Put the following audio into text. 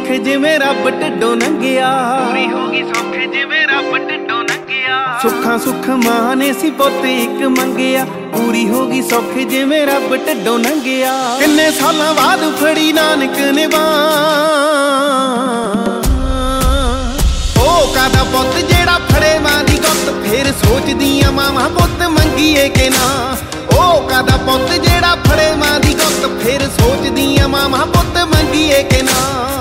ਸੌਖੇ ਜਿਵੇਂ ਰੱਬ ਢਿੱਡੋਂ ਲੰਘਿਆ, ਪੂਰੀ ਹੋ ਗਈ ਸੌਖੇ ਜਿਵੇਂ ਰੱਬ ਢਿੱਡੋਂ ਲੰਘਿਆ। ਸੁੱਖਾਂ ਸੁੱਖ ਮਾਂ ਨੇ ਸੀ ਪੁੱਤ ਇੱਕ ਮੰਗਿਆ, ਪੂਰੀ ਹੋ ਗਈ ਸੌਖੇ ਜਿਵੇਂ ਰੱਬ ਢਿੱਡੋਂ ਲੰਘਿਆ। ਕਿੰਨੇ ਸਾਲਾਂ ਬਾਅਦ ਫੜੀ ਨਾਨਕ ਨੇ ਬਾਂਹ, ਉਹ ਕਾਦਾ ਪੁੱਤ ਜਿਹੜਾ ਫੜੇ ਮਾਂ ਦੀ ਗੁੱਤ, ਫੇਰ ਸੋਚਦੀਆਂ ਮਾਵਾਂ ਪੁੱਤ ਮੰਗੀਏ ਕਿ ਨਾ। ਉਹ ਕਾਦਾ ਪੁੱਤ ਜਿਹੜਾ ਫੜੇ ਮਾਂ ਦੀ ਗੁੱਤ, ਫੇਰ ਸੋਚਦੀਆਂ ਮਾਵਾਂ ਪੁੱਤ ਮੰਗੀਏ ਕਿ ਨਾ।